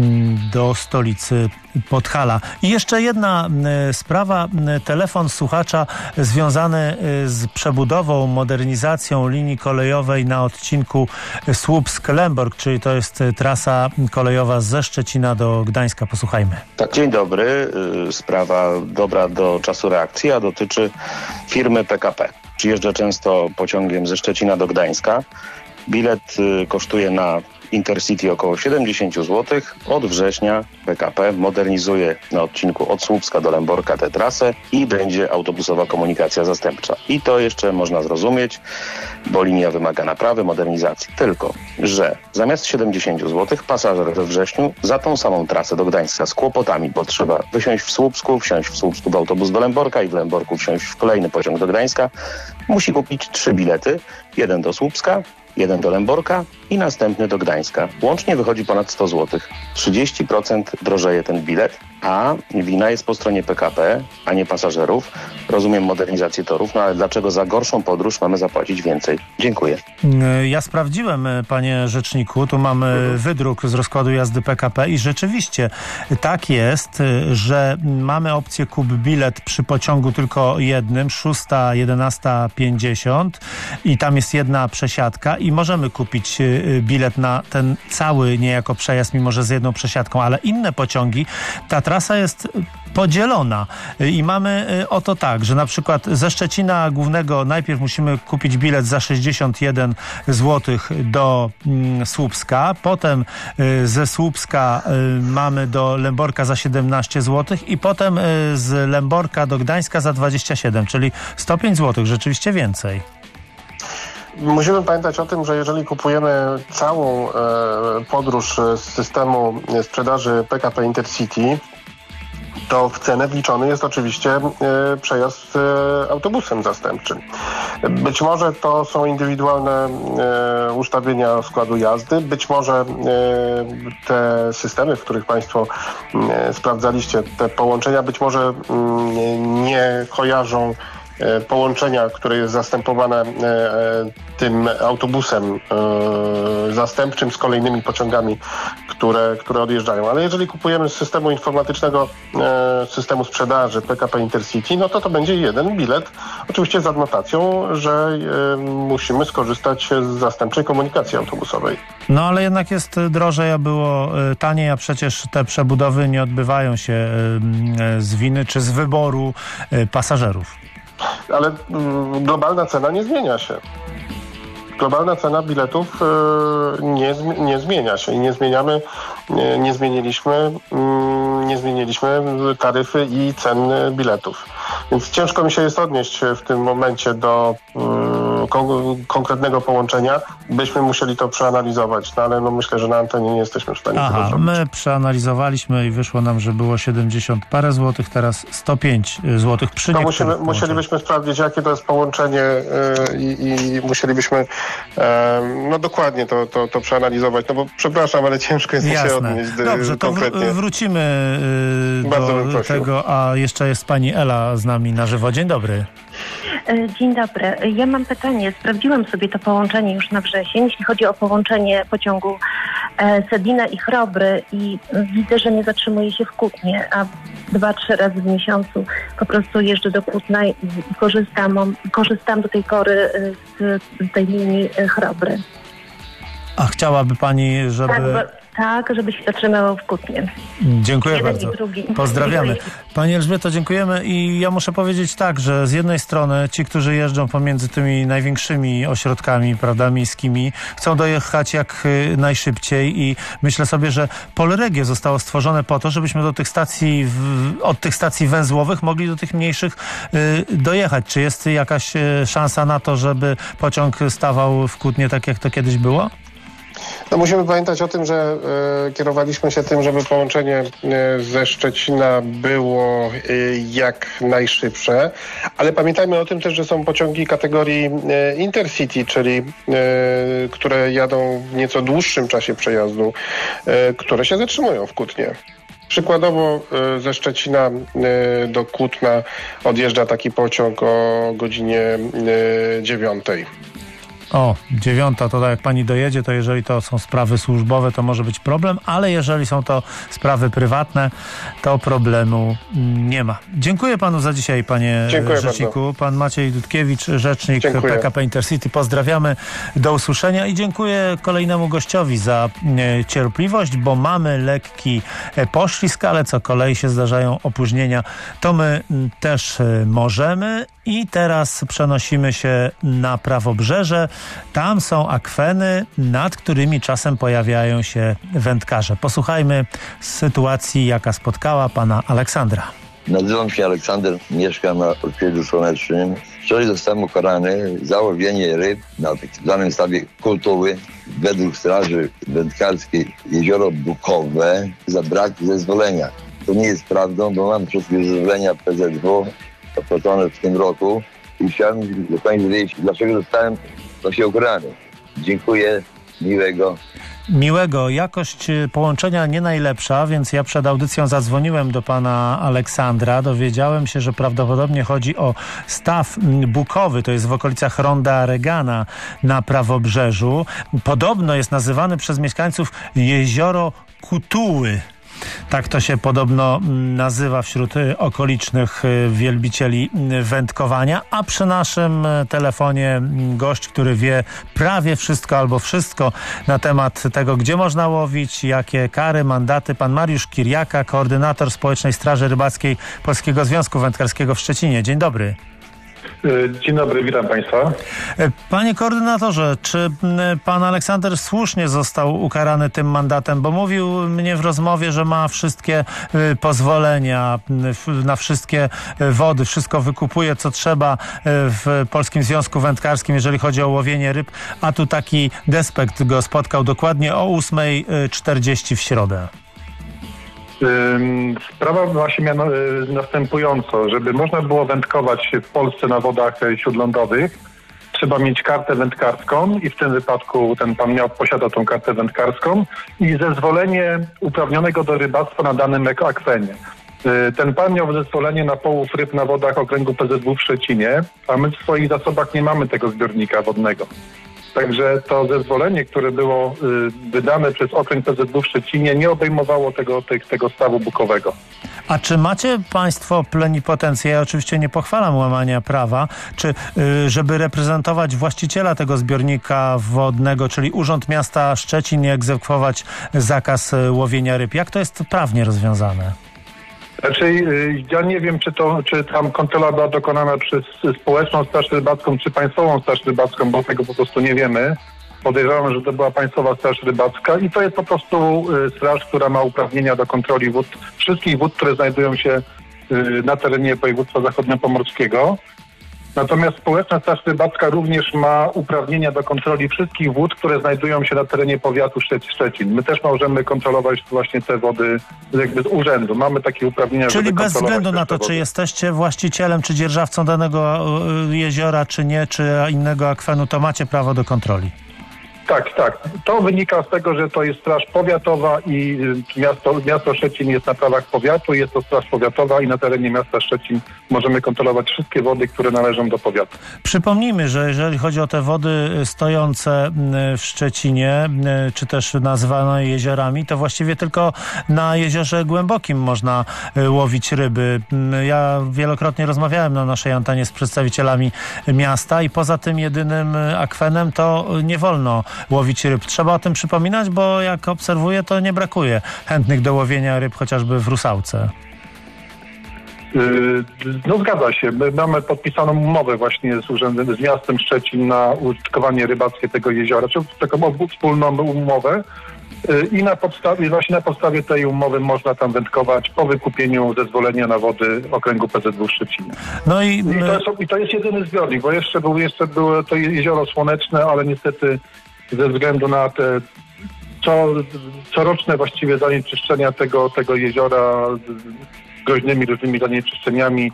do stolicy Podhala. I jeszcze jedna sprawa, telefon słuchacza związany z przebudową, modernizacją linii kolejowej na odcinku Słupsk-Lęborg, czyli to jest trasa kolejowa ze Szczecina do Gdańska. Posłuchajmy. Tak, dzień dobry. Sprawa dobra do czasu reakcji, a dotyczy firmy P K P. Przyjeżdża często pociągiem ze Szczecina do Gdańska. Bilet kosztuje na Intercity około siedemdziesiąt złotych. Od września P K P modernizuje na odcinku od Słupska do Lęborka tę trasę i będzie autobusowa komunikacja zastępcza. I to jeszcze można zrozumieć, bo linia wymaga naprawy, modernizacji. Tylko że zamiast siedemdziesiąt złotych pasażer we wrześniu za tą samą trasę do Gdańska z kłopotami, bo trzeba wysiąść w Słupsku, wsiąść w Słupsku w autobus do Lęborka i w Lęborku wsiąść w kolejny pociąg do Gdańska, musi kupić trzy bilety. Jeden do Słupska, jeden do Lęborka i następny do Gdańska. Łącznie wychodzi ponad sto złotych. trzydzieści procent drożeje ten bilet, a wina jest po stronie P K P, a nie pasażerów. Rozumiem modernizację torów, no ale dlaczego za gorszą podróż mamy zapłacić więcej? Dziękuję. Ja sprawdziłem, panie rzeczniku, tu mamy wydruk z rozkładu jazdy P K P i rzeczywiście tak jest, że mamy opcję kup bilet przy pociągu tylko jednym, szósta, jedenasta pięćdziesiąt i tam jest jedna przesiadka i możemy kupić bilet na ten cały niejako przejazd, mimo że z jedną przesiadką, ale inne pociągi, ta trasa jest podzielona i mamy oto tak, że na przykład ze Szczecina Głównego najpierw musimy kupić bilet za sześćdziesiąt jeden złotych do mm, Słupska, potem y, ze Słupska y, mamy do Lęborka za siedemnaście złotych i potem y, z Lęborka do Gdańska za dwadzieścia siedem, czyli sto pięć złotych, rzeczywiście więcej. Musimy pamiętać o tym, że jeżeli kupujemy całą e, podróż z systemu sprzedaży P K P Intercity, to w cenę wliczony jest oczywiście e, przejazd e, autobusem zastępczym. Być może to są indywidualne e, ustawienia składu jazdy, być może e, te systemy, w których Państwo e, sprawdzaliście, te połączenia być może m, nie kojarzą połączenia, które jest zastępowane tym autobusem zastępczym z kolejnymi pociągami, które, które odjeżdżają. Ale jeżeli kupujemy z systemu informatycznego, systemu sprzedaży P K P Intercity, no to to będzie jeden bilet, oczywiście z adnotacją, że musimy skorzystać z zastępczej komunikacji autobusowej. No ale jednak jest drożej, a było taniej, a przecież te przebudowy nie odbywają się z winy czy z wyboru pasażerów. Ale globalna cena nie zmienia się. Globalna cena biletów nie, nie zmienia się i nie zmieniamy, nie, nie zmieniliśmy, nie zmieniliśmy taryfy i cen biletów. Więc ciężko mi się jest odnieść w tym momencie do kon- konkretnego połączenia. Byśmy musieli to przeanalizować, no ale no myślę, że na antenie nie jesteśmy w stanie Aha, tego zrobić. My przeanalizowaliśmy i wyszło nam, że było siedemdziesiąt parę złotych, teraz sto pięć złotych przy no niektórych musimy, musielibyśmy sprawdzić, jakie to jest połączenie yy, i, i musielibyśmy yy, no dokładnie to, to, to przeanalizować, no bo przepraszam, ale ciężko jest Jasne. się odnieść do, Dobrze, to konkretnie. Wr- wrócimy yy, Bardzo bym do prosił. tego, a jeszcze jest pani Ela z nami na żywo. Dzień dobry. Dzień dobry. Ja mam pytanie. Sprawdziłam sobie to połączenie już na wrzesień, jeśli chodzi o połączenie pociągu Sedina i Chrobry i widzę, że nie zatrzymuje się w Kutnie, a dwa, trzy razy w miesiącu po prostu jeżdżę do Kutna i korzystam, korzystam do tej pory z tej linii Chrobry. A chciałaby pani, żeby... Tak, bo... tak, żeby się zatrzymało w Kutnie. Dziękuję Jeden bardzo. i drugi. Pozdrawiamy. Pani Elżbieto, dziękujemy i ja muszę powiedzieć tak, że z jednej strony ci, którzy jeżdżą pomiędzy tymi największymi ośrodkami, prawda, miejskimi, chcą dojechać jak y, najszybciej i myślę sobie, że Polregio zostało stworzone po to, żebyśmy do tych stacji, w, od tych stacji węzłowych mogli do tych mniejszych y, dojechać. Czy jest jakaś y, szansa na to, żeby pociąg stawał w Kutnie tak, jak to kiedyś było? No musimy pamiętać o tym, że e, kierowaliśmy się tym, żeby połączenie e, ze Szczecina było e, jak najszybsze, ale pamiętajmy o tym też, że są pociągi kategorii e, Intercity, czyli e, które jadą w nieco dłuższym czasie przejazdu, e, które się zatrzymują w Kutnie. Przykładowo e, ze Szczecina e, do Kutna odjeżdża taki pociąg o godzinie e, dziewiątej. O, dziewiąta, to tak jak pani dojedzie, to jeżeli to są sprawy służbowe, to może być problem, ale jeżeli są to sprawy prywatne, to problemu nie ma. Dziękuję panu za dzisiaj, panie Dziękuję rzeczniku. bardzo. Pan Maciej Dudkiewicz, rzecznik Dziękuję. P K P Intercity. Pozdrawiamy, do usłyszenia i dziękuję kolejnemu gościowi za e, cierpliwość, bo mamy lekki e, poślizg, ale co kolei się zdarzają opóźnienia, to my m, też e, możemy. I teraz przenosimy się na Prawobrzeże. Tam są akweny, nad którymi czasem pojawiają się wędkarze. Posłuchajmy sytuacji, jaka spotkała pana Aleksandra. Nazywam się Aleksander, mieszkam na Odkryciu Słonecznym. Wczoraj zostałem ukarany za łowienie ryb na tak zwanym stawie kultowy. Według Straży Wędkarskiej Jezioro Bukowe za brak zezwolenia. To nie jest prawdą, bo mam wszystkie zezwolenia P Z W opłacone w tym roku i chciałem do Pani wiedzieć, dlaczego zostałem właśnie ukarany. Dziękuję, miłego. Miłego. Jakość połączenia nie najlepsza, więc ja przed audycją zadzwoniłem do pana Aleksandra. Dowiedziałem się, że prawdopodobnie chodzi o staw bukowy, to jest w okolicach Ronda Regana na Prawobrzeżu. Podobno jest nazywany przez mieszkańców jezioro Kutuły. Tak to się podobno nazywa wśród okolicznych wielbicieli wędkowania, a przy naszym telefonie gość, który wie prawie wszystko albo wszystko na temat tego, gdzie można łowić, jakie kary, mandaty. Pan Mariusz Kiriaka, koordynator Społecznej Straży Rybackiej Polskiego Związku Wędkarskiego w Szczecinie. Dzień dobry. Dzień dobry, witam Państwa. Panie koordynatorze, czy pan Aleksander słusznie został ukarany tym mandatem? Bo mówił mnie w rozmowie, że ma wszystkie pozwolenia na wszystkie wody, wszystko wykupuje, co trzeba w Polskim Związku Wędkarskim, jeżeli chodzi o łowienie ryb, a tu taki despekt go spotkał dokładnie o ósma czterdzieści w środę. Sprawa ma się miano, następująco. Żeby można było wędkować w Polsce na wodach śródlądowych, trzeba mieć kartę wędkarską i w tym wypadku ten pan miał, posiada tą kartę wędkarską i zezwolenie uprawnionego do rybactwa na danym akwenie. Ten pan miał zezwolenie na połów ryb na wodach okręgu P Z W w Szczecinie, a my w swoich zasobach nie mamy tego zbiornika wodnego. Także to zezwolenie, które było y, wydane przez okręg P Z W w Szczecinie, nie obejmowało tego, te, tego stawu bukowego. A czy macie państwo plenipotencję, ja oczywiście nie pochwalam łamania prawa, czy y, żeby reprezentować właściciela tego zbiornika wodnego, czyli Urząd Miasta Szczecin, i egzekwować zakaz łowienia ryb? Jak to jest prawnie rozwiązane? Znaczy, ja nie wiem, czy to, czy tam kontrola była dokonana przez Społeczną Straż Rybacką, czy Państwową Straż Rybacką, bo tego po prostu nie wiemy. Podejrzewam, że to była Państwowa Straż Rybacka i to jest po prostu straż, która ma uprawnienia do kontroli wód, wszystkich wód, które znajdują się na terenie województwa zachodniopomorskiego. Natomiast Społeczna Straż Rybacka również ma uprawnienia do kontroli wszystkich wód, które znajdują się na terenie powiatu Szczecin. My też możemy kontrolować właśnie te wody jakby z urzędu. Mamy takie uprawnienia, Czyli żeby bez względu na to, wody. Czy jesteście właścicielem, czy dzierżawcą danego jeziora, czy nie, czy innego akwenu, to macie prawo do kontroli. Tak, tak. To wynika z tego, że to jest straż powiatowa i miasto, miasto Szczecin jest na prawach powiatu, jest to straż powiatowa i na terenie miasta Szczecin możemy kontrolować wszystkie wody, które należą do powiatu. Przypomnijmy, że jeżeli chodzi o te wody stojące w Szczecinie, czy też nazywane jeziorami, to właściwie tylko na Jeziorze Głębokim można łowić ryby. Ja wielokrotnie rozmawiałem na naszej antenie z przedstawicielami miasta i poza tym jedynym akwenem to nie wolno łowić ryb. Trzeba o tym przypominać, bo jak obserwuję, to nie brakuje chętnych do łowienia ryb chociażby w Rusałce. No zgadza się. My mamy podpisaną umowę właśnie z urzędem, z miastem Szczecin na użytkowanie rybackie tego jeziora, czy taką wspólną umowę. I na podstawie, właśnie na podstawie tej umowy można tam wędkować po wykupieniu zezwolenia na wody okręgu P Z W w Szczecinie. No i, I, to jest, I to jest jedyny zbiornik, bo jeszcze był jeszcze było to jezioro Słoneczne, ale niestety ze względu na te co, coroczne właściwie zanieczyszczenia tego, tego jeziora groźnymi różnymi zanieczyszczeniami,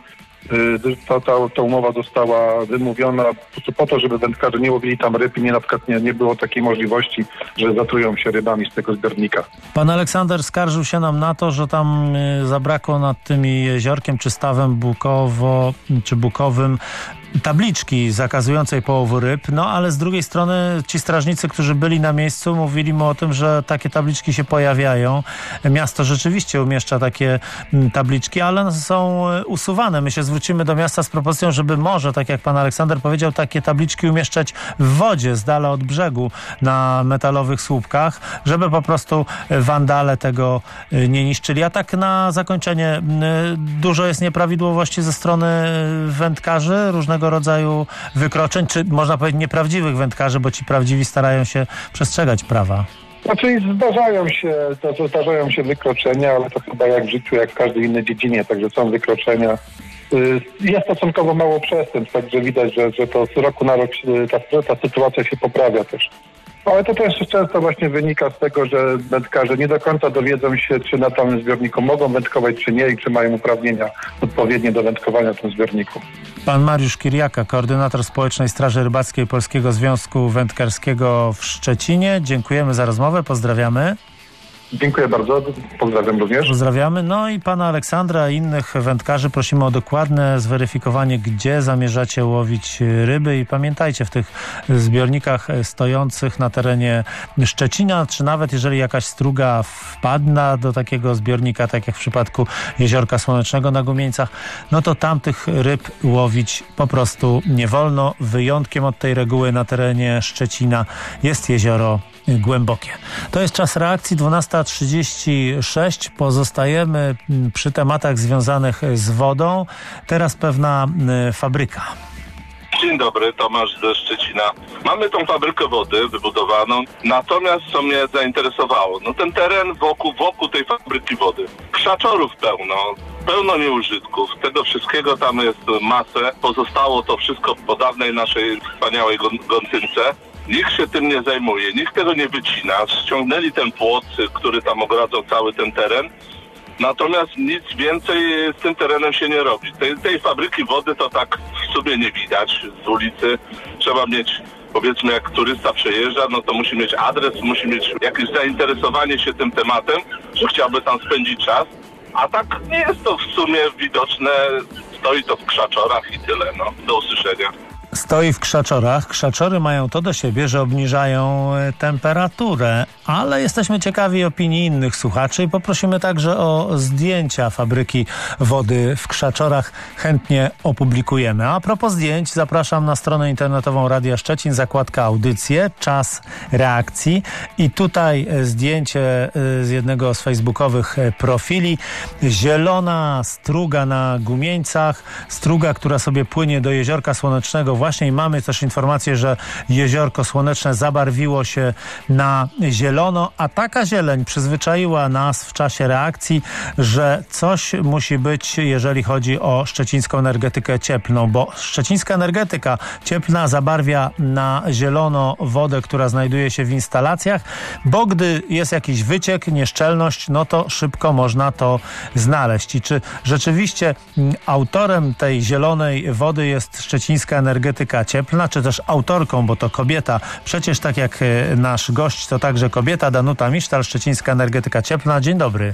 Ta, ta, ta umowa została wymówiona po to, żeby wędkarze nie łowili tam ryb i nie, na przykład nie, nie było takiej możliwości, że zatrują się rybami z tego zbiornika. Pan Aleksander skarżył się nam na to, że tam zabrakło nad tym jeziorkiem czy stawem Bukowo, czy Bukowym tabliczki zakazującej połowu ryb, no ale z drugiej strony ci strażnicy, którzy byli na miejscu, mówili mu o tym, że takie tabliczki się pojawiają. Miasto rzeczywiście umieszcza takie tabliczki, ale one są usuwane. My się zwrócimy do miasta z propozycją, żeby może, tak jak pan Aleksander powiedział, takie tabliczki umieszczać w wodzie, z dala od brzegu, na metalowych słupkach, żeby po prostu wandale tego nie niszczyli. A tak na zakończenie, dużo jest nieprawidłowości ze strony wędkarzy, różnego rodzaju wykroczeń, czy można powiedzieć nieprawdziwych wędkarzy, bo ci prawdziwi starają się przestrzegać prawa. Znaczy zdarzają się, to, zdarzają się wykroczenia, ale to chyba jak w życiu, jak w każdej innej dziedzinie, także są wykroczenia. Jest stosunkowo mało przestępstw, także widać, że, że to z roku na rok ta, ta sytuacja się poprawia też. Ale to też często właśnie wynika z tego, że wędkarze nie do końca dowiedzą się, czy na danym zbiorniku mogą wędkować, czy nie i czy mają uprawnienia odpowiednie do wędkowania w tym zbiorniku. Pan Mariusz Kiriaka, koordynator Społecznej Straży Rybackiej Polskiego Związku Wędkarskiego w Szczecinie. Dziękujemy za rozmowę, pozdrawiamy. Dziękuję bardzo, pozdrawiam również. Pozdrawiamy. No i pana Aleksandra i innych wędkarzy prosimy o dokładne zweryfikowanie, gdzie zamierzacie łowić ryby i pamiętajcie, w tych zbiornikach stojących na terenie Szczecina, czy nawet jeżeli jakaś struga wpadna do takiego zbiornika, tak jak w przypadku Jeziorka Słonecznego na Gumieńcach, no to tam tych ryb łowić po prostu nie wolno. Wyjątkiem od tej reguły na terenie Szczecina jest jezioro Głębokie. To jest czas reakcji, dwunasta trzydzieści sześć. Pozostajemy przy tematach związanych z wodą. Teraz pewna fabryka. Dzień dobry, Tomasz ze Szczecina. Mamy tą fabrykę wody wybudowaną, natomiast co mnie zainteresowało, no ten teren wokół, wokół tej fabryki wody. Krzaczorów pełno, pełno nieużytków, tego wszystkiego tam jest masę. Pozostało to wszystko po dawnej naszej wspaniałej Gątynce. Nikt się tym nie zajmuje, nikt tego nie wycina. Ściągnęli ten płot, który tam ogradzał cały ten teren. Natomiast nic więcej z tym terenem się nie robi. Tej, tej fabryki wody to tak w sumie nie widać z ulicy. Trzeba mieć, powiedzmy, jak turysta przejeżdża, no to musi mieć adres, musi mieć jakieś zainteresowanie się tym tematem, że chciałby tam spędzić czas. A tak nie jest to w sumie widoczne. Stoi to w krzaczorach i tyle, no. Do usłyszenia. Stoi w krzaczorach. Krzaczory mają to do siebie, że obniżają temperaturę, ale jesteśmy ciekawi opinii innych słuchaczy i poprosimy także o zdjęcia fabryki wody w Krzaczorach. Chętnie opublikujemy. A propos zdjęć, zapraszam na stronę internetową Radia Szczecin, zakładka audycje, czas reakcji i tutaj zdjęcie z jednego z facebookowych profili. Zielona struga na Gumieńcach, struga, która sobie płynie do Jeziorka Słonecznego. Właśnie i mamy też informację, że Jeziorko Słoneczne zabarwiło się na zielono, a taka zieleń przyzwyczaiła nas w czasie reakcji, że coś musi być, jeżeli chodzi o szczecińską energetykę cieplną, bo szczecińska energetyka cieplna zabarwia na zielono wodę, która znajduje się w instalacjach, bo gdy jest jakiś wyciek, nieszczelność, no to szybko można to znaleźć. I czy rzeczywiście autorem tej zielonej wody jest szczecińska energetyka cieplna, czy też autorką, bo to kobieta. Przecież tak jak nasz gość, to także kobieta, Danuta Misztal, szczecińska energetyka cieplna. Dzień dobry.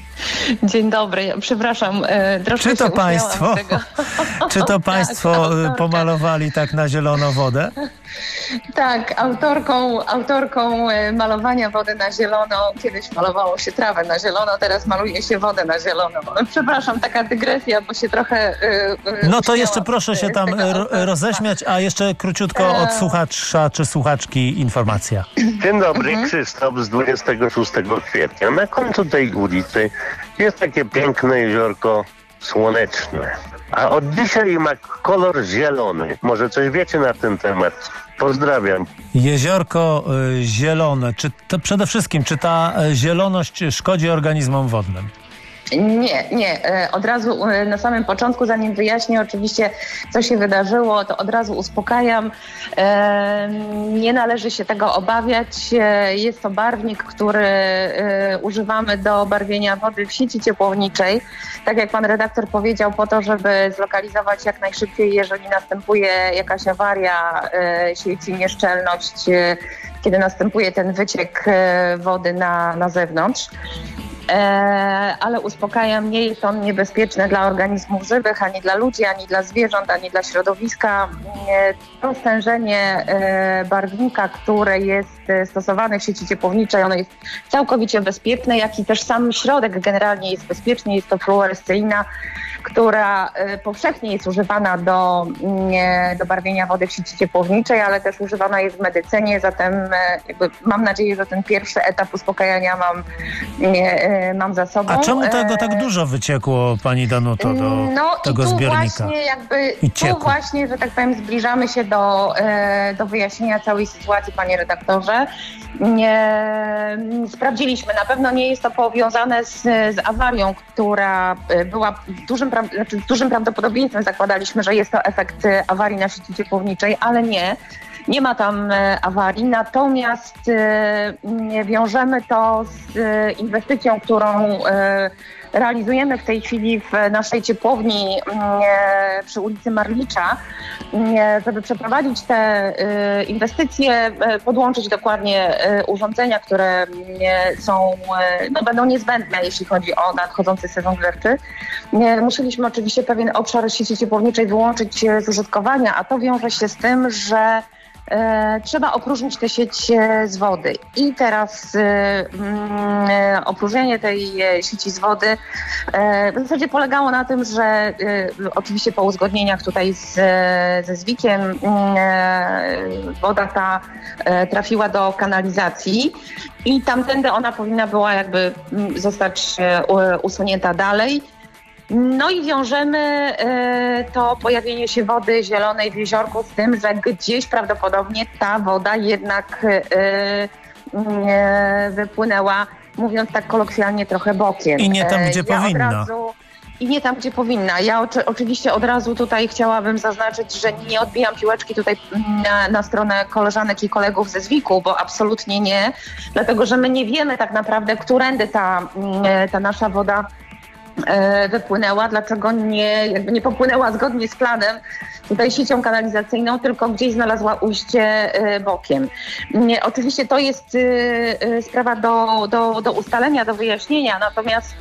Dzień dobry, przepraszam, troszkę czy to się państwo, z tego. Czy to państwo tak, pomalowali tak na zielono wodę? Tak, autorką, autorką malowania wody na zielono. Kiedyś malowało się trawę na zielono, teraz maluje się wodę na zielono. Przepraszam, taka dygresja, bo się trochę... Yy, no to jeszcze proszę się tam ro- roześmiać, a jeszcze króciutko od słuchacza czy słuchaczki informacja. Dzień dobry, Mhm. Krzysztof z dwudziestego szóstego kwietnia. Na końcu tej ulicy jest takie piękne jeziorko słoneczne, a od dzisiaj ma kolor zielony. Może coś wiecie na ten temat? Pozdrawiam. Jeziorko y, zielone. Czy to przede wszystkim, czy ta y, zieloność szkodzi organizmom wodnym? Nie, nie. E, Od razu e, na samym początku, zanim wyjaśnię oczywiście, co się wydarzyło, to od razu uspokajam. E, Nie należy się tego obawiać. E, Jest to barwnik, który e, używamy do barwienia wody w sieci ciepłowniczej. Tak jak pan redaktor powiedział, po to, żeby zlokalizować jak najszybciej, jeżeli następuje jakaś awaria e, sieci, nieszczelność, e, kiedy następuje ten wyciek e, wody na, na zewnątrz. E, ale uspokajam, nie jest on niebezpieczny dla organizmów żywych, ani dla ludzi, ani dla zwierząt, ani dla środowiska. E, to stężenie e, barwnika, które jest e, stosowane w sieci ciepłowniczej, ono jest całkowicie bezpieczne, jak i też sam środek generalnie jest bezpieczny. Jest to fluoresceina, która e, powszechnie jest używana do, e, do barwienia wody w sieci ciepłowniczej, ale też używana jest w medycynie, zatem e, jakby mam nadzieję, że ten pierwszy etap uspokajania mam e, mam za sobą. A czemu tego tak dużo wyciekło, pani Danuto, do no, tego i tu zbiornika? Właśnie jakby, I tu właśnie, że tak powiem, zbliżamy się do, e, do wyjaśnienia całej sytuacji, panie redaktorze. Nie, sprawdziliśmy, na pewno nie jest to powiązane z, z awarią, która była dużym, pra- znaczy z dużym prawdopodobieństwem zakładaliśmy, że jest to efekt awarii na sieci ciepłowniczej, ale nie. Nie ma tam e, awarii, natomiast e, wiążemy to z e, inwestycją, którą e, realizujemy w tej chwili w naszej ciepłowni e, przy ulicy Marlicza, e, żeby przeprowadzić te e, inwestycje, e, podłączyć dokładnie e, urządzenia, które e, są, e, no, będą niezbędne, jeśli chodzi o nadchodzący sezon grzewczy. E, musieliśmy oczywiście pewien obszar sieci ciepłowniczej wyłączyć z użytkowania, a to wiąże się z tym, że E, trzeba opróżnić tę sieć e, z wody. I teraz e, e, opróżnienie tej e, sieci z wody e, w zasadzie polegało na tym, że e, oczywiście po uzgodnieniach tutaj z, ze Zwikiem e, woda ta e, trafiła do kanalizacji i tamtędy ona powinna była jakby zostać e, usunięta dalej. No i wiążemy e, to pojawienie się wody zielonej w jeziorku z tym, że gdzieś prawdopodobnie ta woda jednak e, e, wypłynęła, mówiąc tak kolokwialnie, trochę bokiem. I nie tam, gdzie e, ja powinna. Od razu, I nie tam, gdzie powinna. Ja oczy, oczywiście od razu tutaj chciałabym zaznaczyć, że nie odbijam piłeczki tutaj na, na stronę koleżanek i kolegów ze Zwiku, bo absolutnie nie, dlatego że my nie wiemy tak naprawdę, którędy ta, ta nasza woda wypłynęła, dlaczego nie, jakby nie popłynęła zgodnie z planem tutaj siecią kanalizacyjną, tylko gdzieś znalazła ujście bokiem. Nie, oczywiście to jest sprawa do, do, do ustalenia, do wyjaśnienia, natomiast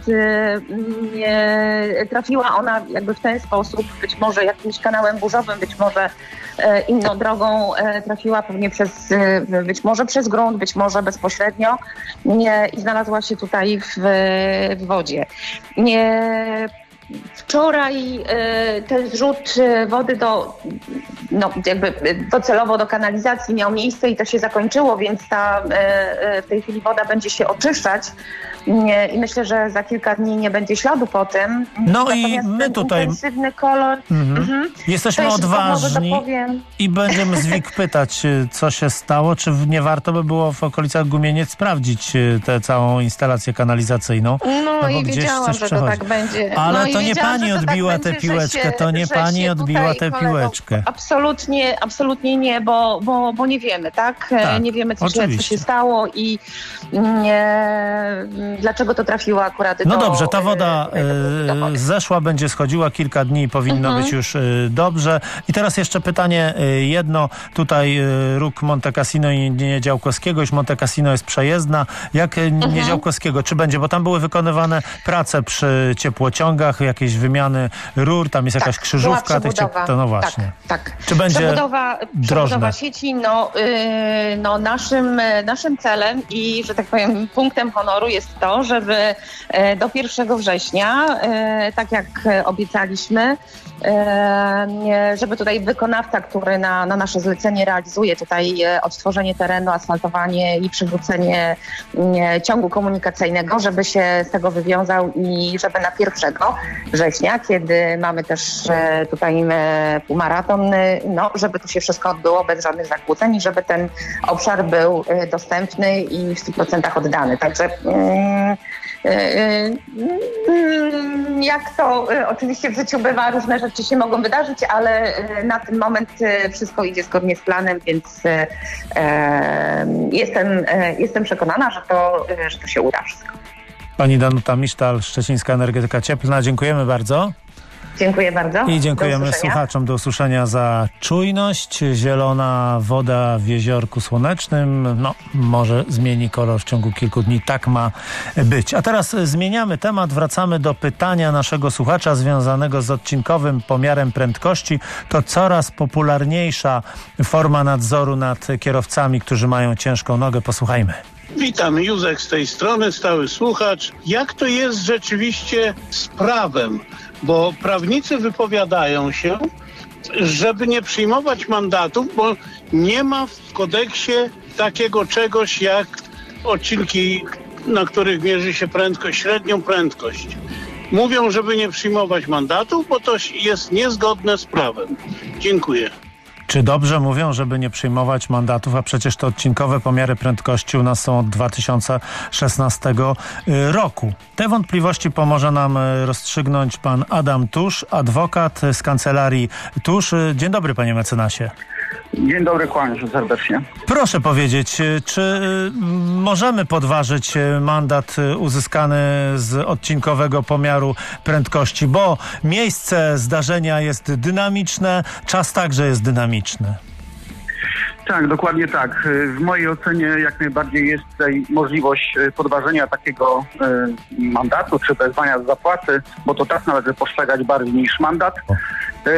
nie, trafiła ona jakby w ten sposób, być może jakimś kanałem burzowym, być może inną drogą, trafiła pewnie przez, być może przez grunt, być może bezpośrednio nie, i znalazła się tutaj w, w wodzie. Nie, Wczoraj e, ten zrzut wody do, no, jakby docelowo do kanalizacji miał miejsce i to się zakończyło, więc ta, e, w tej chwili woda będzie się oczyszczać nie, i myślę, że za kilka dni nie będzie śladu po tym. No Natomiast i my tutaj intensywny kolor. Mhm. Mhm. Jesteśmy To jeszcze odważni może dopowiem. i będziemy Zwik pytać, co się stało, czy nie warto by było w okolicach Gumieniec sprawdzić tę całą instalację kanalizacyjną. No, no i gdzieś wiedziałam, coś że przechodzi. to tak będzie. Ale no to i nie pani że to odbiła tak tę będzie, piłeczkę, się, to nie pani się odbiła tę kolego, piłeczkę. Absolutnie, absolutnie nie, bo, bo, bo nie wiemy, tak? Tak, nie wiemy, co się, co oczywiście. się stało i nie, dlaczego to trafiło akurat No do... dobrze, ta woda e, zeszła, będzie schodziła kilka dni, powinno Mhm. być już e, dobrze. I teraz jeszcze pytanie e, jedno. Tutaj e, róg Monte Cassino i Niedziałkowskiego, już Monte Cassino jest przejezdna. Jak e, Mhm. Niedziałkowskiego, czy będzie? Bo tam były wykonywane prace przy ciepłociągach, jakieś wymiany rur, tam jest jakaś Tak, krzyżówka. Tych, to no właśnie. Tak, tak. Czy będzie przebudowa, drożne? Przebudowa sieci, no, yy, no naszym, naszym celem i, że tak powiem, punktem honoru jest to, żeby yy, do pierwszego września, yy, tak jak obiecaliśmy, yy, żeby tutaj wykonawca, który na, na nasze zlecenie realizuje tutaj yy, odtworzenie terenu, asfaltowanie i przywrócenie yy, ciągu komunikacyjnego, żeby się z tego wywiązał i żeby na pierwszego września, kiedy mamy też yy, tutaj yy, półmaraton, yy, no, żeby to się wszystko odbyło bez żadnych zakłóceń i żeby ten obszar był yy, dostępny i w stu procentach oddany. Także yy, jak to oczywiście w życiu bywa, różne rzeczy się mogą wydarzyć, ale na ten moment wszystko idzie zgodnie z planem, więc jestem, jestem przekonana, że to, że to się uda wszystko. Pani Danuta Misztal, Szczecińska Energetyka Cieplna. Dziękujemy bardzo. Dziękuję bardzo. I dziękujemy słuchaczom. Do usłyszenia za czujność. Zielona woda w jeziorku słonecznym. No, może zmieni kolor w ciągu kilku dni. Tak ma być. A teraz zmieniamy temat. Wracamy do pytania naszego słuchacza związanego z odcinkowym pomiarem prędkości. To coraz popularniejsza forma nadzoru nad kierowcami, którzy mają ciężką nogę. Posłuchajmy. Witam, Józek z tej strony, stały słuchacz. Jak to jest rzeczywiście z prawem? Bo prawnicy wypowiadają się, żeby nie przyjmować mandatów, bo nie ma w kodeksie takiego czegoś jak odcinki, na których mierzy się prędkość, średnią prędkość. Mówią, żeby nie przyjmować mandatów, bo to jest niezgodne z prawem. Dziękuję. Czy dobrze mówią, żeby nie przyjmować mandatów, a przecież te odcinkowe pomiary prędkości u nas są od dwa tysiące szesnastego roku. Te wątpliwości pomoże nam rozstrzygnąć pan Adam Tusz, adwokat z kancelarii Tusz. Dzień dobry, panie mecenasie. Dzień dobry, kłaniam się serdecznie. Proszę powiedzieć, czy możemy podważyć mandat uzyskany z odcinkowego pomiaru prędkości, bo miejsce zdarzenia jest dynamiczne, czas także jest dynamiczny. Tak, dokładnie tak. W mojej ocenie jak najbardziej jest tutaj możliwość podważenia takiego y, mandatu czy wezwania z zapłaty, bo to tak należy postrzegać bardziej niż mandat. Y,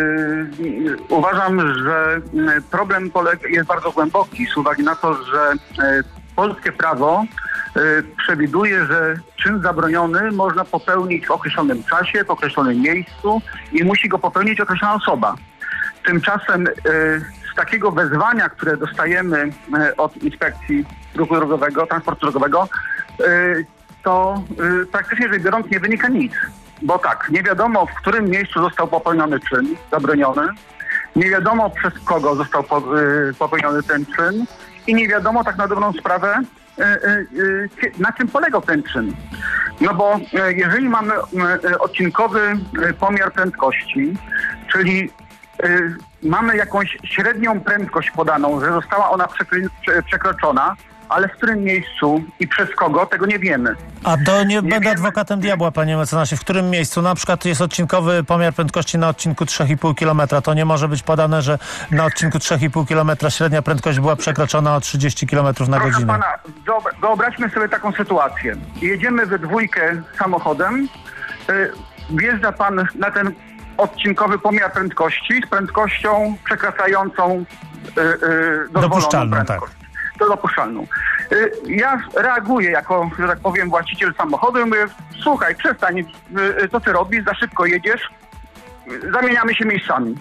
y, uważam, że problem polega, jest bardzo głęboki z uwagi na to, że y, polskie prawo y, przewiduje, że czyn zabroniony można popełnić w określonym czasie, w określonym miejscu i musi go popełnić określona osoba. Tymczasem y, z takiego wezwania, które dostajemy y, od Inspekcji Ruchu Drogowego, Transportu Drogowego, y, to y, praktycznie rzecz biorąc nie wynika nic. Bo tak, nie wiadomo, w którym miejscu został popełniony czyn zabroniony, nie wiadomo przez kogo został po, y, popełniony ten czyn i nie wiadomo tak na dobrą sprawę, y, y, y, na czym polegał ten czyn. No bo y, jeżeli mamy y, odcinkowy y, pomiar prędkości, czyli y, mamy jakąś średnią prędkość podaną, że została ona przekry, prze, przekroczona, ale w którym miejscu i przez kogo, tego nie wiemy. A to nie, nie będę wiemy. adwokatem diabła, panie mecenasie. W którym miejscu? Na przykład jest odcinkowy pomiar prędkości na odcinku trzy i pół kilometra. To nie może być podane, że na odcinku trzy i pół kilometra średnia prędkość była przekroczona o trzydzieści kilometrów na godzinę. Proszę pana, wyobraźmy sobie taką sytuację. Jedziemy we dwójkę samochodem, yy, wjeżdża pan na ten odcinkowy pomiar prędkości z prędkością przekraczającą yy, yy, dozwoloną dopuszczalną, prędkość. tak. To dopuszczalną. Yy, ja reaguję jako, że tak powiem, właściciel samochodu i mówię, słuchaj, przestań, yy, to ty robisz, za szybko jedziesz, yy, zamieniamy się miejscami.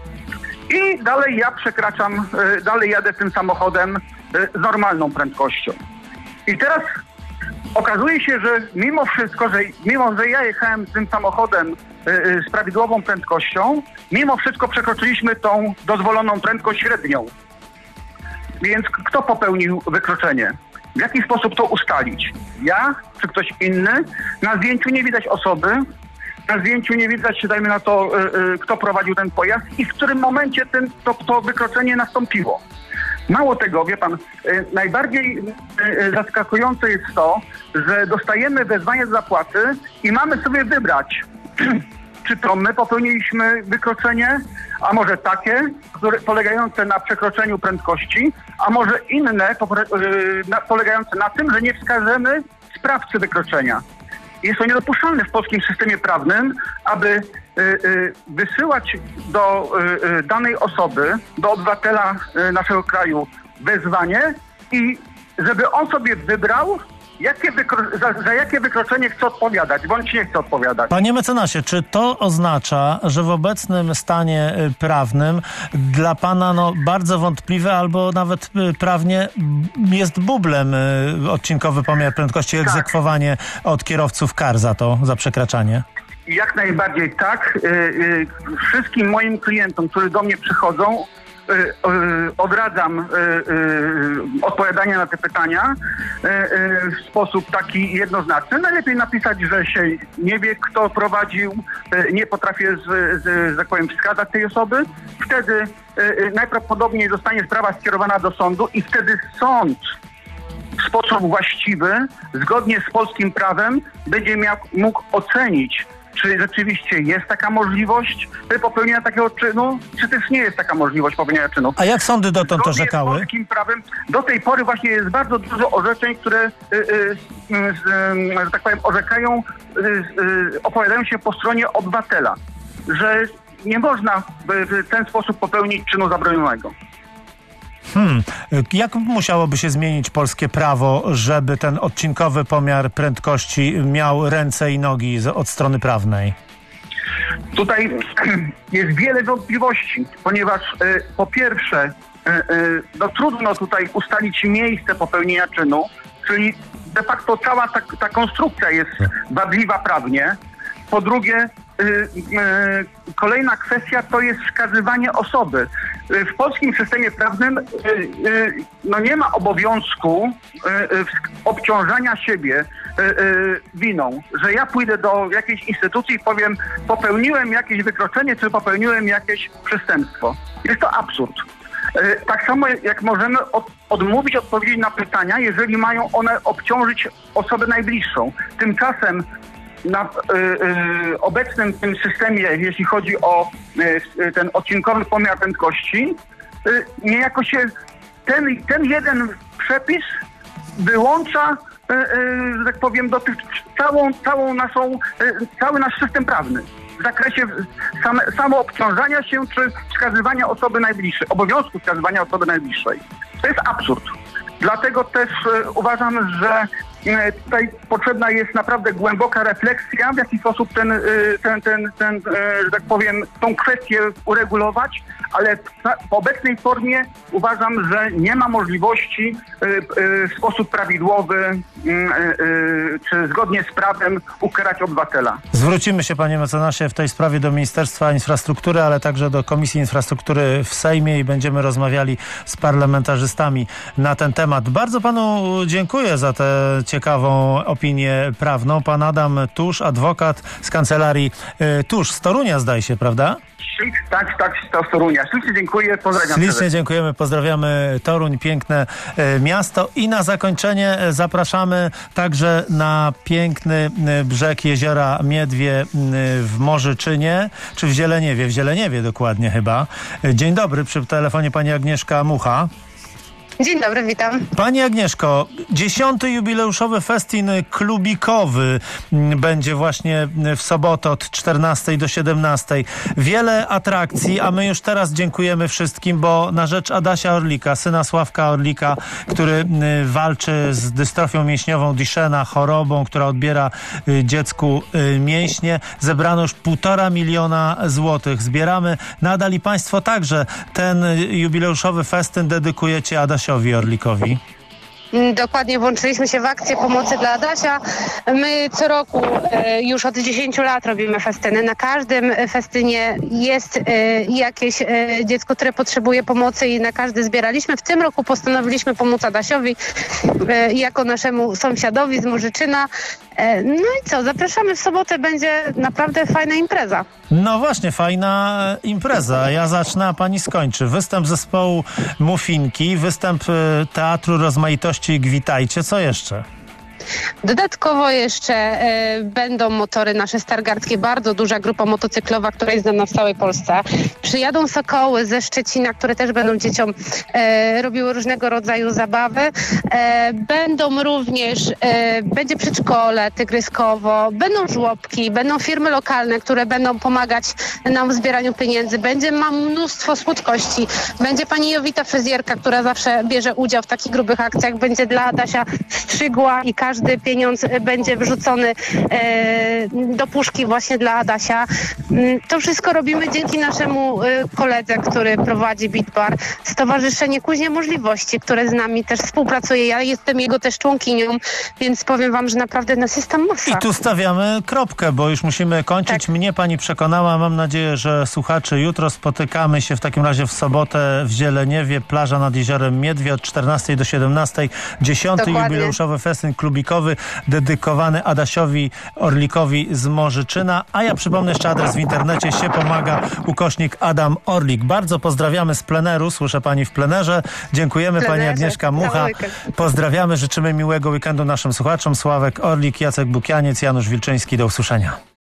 I dalej ja przekraczam, yy, dalej jadę tym samochodem yy, z normalną prędkością. I teraz okazuje się, że mimo wszystko, że mimo że ja jechałem tym samochodem yy, z prawidłową prędkością, mimo wszystko przekroczyliśmy tą dozwoloną prędkość średnią. Więc kto popełnił wykroczenie? W jaki sposób to ustalić? Ja czy ktoś inny? Na zdjęciu nie widać osoby, na zdjęciu nie widać, dajmy na to, yy, kto prowadził ten pojazd i w którym momencie ten, to, to wykroczenie nastąpiło. Mało tego, wie pan, yy, najbardziej yy, zaskakujące jest to, że dostajemy wezwanie z zapłaty i mamy sobie wybrać, czy to my popełniliśmy wykroczenie, a może takie, które, polegające na przekroczeniu prędkości, a może inne popre, yy, na, polegające na tym, że nie wskażemy sprawcy wykroczenia. jest to niedopuszczalne w polskim systemie prawnym, aby y, y, wysyłać do y, y, danej osoby, do obywatela y, naszego kraju wezwanie i żeby on sobie wybrał, jakie wykro- za, za jakie wykroczenie chce odpowiadać, bądź nie chce odpowiadać. Panie mecenasie, czy to oznacza, że w obecnym stanie y, prawnym dla pana no, bardzo wątpliwe albo nawet y, prawnie jest bublem y, odcinkowy pomiar prędkości, Tak. egzekwowanie od kierowców kar za to, za przekraczanie? Jak najbardziej tak. Y, y, wszystkim moim klientom, którzy do mnie przychodzą, y, y, odradzam y, y, odpowiadanie na te pytania y, y, w sposób taki jednoznaczny. Najlepiej napisać, że się nie wie, kto prowadził, y, nie potrafię, z, z, że tak powiem, wskazać tej osoby. Wtedy y, y, najprawdopodobniej zostanie sprawa skierowana do sądu i wtedy sąd w sposób właściwy, zgodnie z polskim prawem, będzie miał, mógł ocenić, czy rzeczywiście jest taka możliwość popełnienia takiego czynu, czy też nie jest taka możliwość popełnienia czynu. A jak sądy dotąd Zgodnie orzekały? z polskim prawem do tej pory właśnie jest bardzo dużo orzeczeń, które, y, y, y, y, że tak powiem, orzekają, y, y, opowiadają się po stronie obywatela, że nie można w, w ten sposób popełnić czynu zabronionego. Hmm. Jak musiałoby się zmienić polskie prawo, żeby ten odcinkowy pomiar prędkości miał ręce i nogi z, od strony prawnej? Tutaj jest wiele wątpliwości, ponieważ y, po pierwsze y, y, no, trudno tutaj ustalić miejsce popełnienia czynu, czyli de facto cała ta, ta konstrukcja jest wadliwa prawnie. Po drugie, y, y, kolejna kwestia to jest wskazywanie osoby. Y, w polskim systemie prawnym y, y, no nie ma obowiązku y, y, obciążania siebie y, y, winą, że ja pójdę do jakiejś instytucji i powiem, popełniłem jakieś wykroczenie, czy popełniłem jakieś przestępstwo. Jest to absurd. Y, tak samo jak możemy od, odmówić odpowiedzi na pytania, jeżeli mają one obciążyć osobę najbliższą. Tymczasem na y, y, obecnym tym systemie, jeśli chodzi o y, ten odcinkowy pomiar prędkości, y, niejako się ten, ten jeden przepis wyłącza, y, y, że tak powiem, dotyczy całą, całą naszą, y, cały nasz system prawny w zakresie same, samoobciążania się czy wskazywania osoby najbliższej, obowiązku wskazywania osoby najbliższej. To jest absurd. Dlatego też y, uważam, że tutaj potrzebna jest naprawdę głęboka refleksja, w jaki sposób ten, ten, ten, ten, że tak powiem, tą kwestię uregulować, ale w obecnej formie uważam, że nie ma możliwości w sposób prawidłowy czy zgodnie z prawem ukarać obywatela. Zwrócimy się, panie mecenasie, w tej sprawie do Ministerstwa Infrastruktury, ale także do Komisji Infrastruktury w Sejmie i będziemy rozmawiali z parlamentarzystami na ten temat. Bardzo panu dziękuję za tę ciekawą opinię prawną. Pan Adam Tusz, adwokat z kancelarii y, Tusz z Torunia, zdaje się, prawda? Tak, tak, z Torunia. Ślicznie dziękuję, pozdrawiam. Ślicznie dziękujemy, pozdrawiamy Toruń, piękne y, miasto. I na zakończenie y, zapraszamy także na piękny y, brzeg jeziora Miedwie y, w Morzyczynie, czy w Zieleniewie, w Zieleniewie dokładnie chyba. Y, dzień dobry, przy telefonie pani Agnieszka Mucha. Dzień dobry, witam. Pani Agnieszko, dziesiąty jubileuszowy festyn klubikowy będzie właśnie w sobotę od czternastej do siedemnastej. Wiele atrakcji, a my już teraz dziękujemy wszystkim, bo na rzecz Adasia Orlika, syna Sławka Orlika, który walczy z dystrofią mięśniową Duchenne, chorobą, która odbiera dziecku mięśnie, zebrano już półtora miliona złotych. Zbieramy nadal i państwo także ten jubileuszowy festyn dedykujecie Adasiowi Orlikowi. Dokładnie, włączyliśmy się w akcję pomocy dla Adasia. My co roku e, już od dziesięciu lat robimy festyny. Na każdym festynie jest e, jakieś e, dziecko, które potrzebuje pomocy i na każdy zbieraliśmy. W tym roku postanowiliśmy pomóc Adasiowi e, jako naszemu sąsiadowi z Morzyczyna. E, no i co, zapraszamy w sobotę, będzie naprawdę fajna impreza. No właśnie, fajna impreza. Ja zacznę, a pani skończy. Występ zespołu Mufinki, występ Teatru Rozmaitości Gwitajcie. Co jeszcze? Dodatkowo jeszcze e, będą motory nasze stargardzkie, bardzo duża grupa motocyklowa, która jest znana w całej Polsce. Przyjadą Sokoły ze Szczecina, które też będą dzieciom e, robiły różnego rodzaju zabawy. E, będą również, e, będzie przedszkole tygryskowo, będą żłobki, będą firmy lokalne, które będą pomagać nam w zbieraniu pieniędzy. Będzie mam mnóstwo słodkości. Będzie pani Jowita fryzjerka, która zawsze bierze udział w takich grubych akcjach. Będzie dla Adasia strzygła i każdy pieniądz będzie wrzucony e, do puszki właśnie dla Adasia. To wszystko robimy dzięki naszemu e, koledze, który prowadzi Beat Bar, Stowarzyszenie Kuźnia Możliwości, które z nami też współpracuje. Ja jestem jego też członkinią, więc powiem wam, że naprawdę nas jest tam masa. I tu stawiamy kropkę, bo już musimy kończyć. Tak. Mnie pani przekonała. Mam nadzieję, że słuchacze jutro spotykamy się w takim razie w sobotę w Zieleniewie, plaża nad jeziorem Miedwie od czternastej do siedemnastej. Dziesiąty jubileuszowy festyn klubikowy dedykowany Adasiowi Orlikowi z Morzyczyna. A ja przypomnę jeszcze adres w internecie: się pomaga ukośnik Adam Orlik. Bardzo pozdrawiamy z pleneru. Słyszę pani w plenerze. Dziękujemy plenerze. Pani Agnieszka Mucha. Pozdrawiamy. Życzymy miłego weekendu naszym słuchaczom. Sławek Orlik, Jacek Bukianiec, Janusz Wilczyński. Do usłyszenia.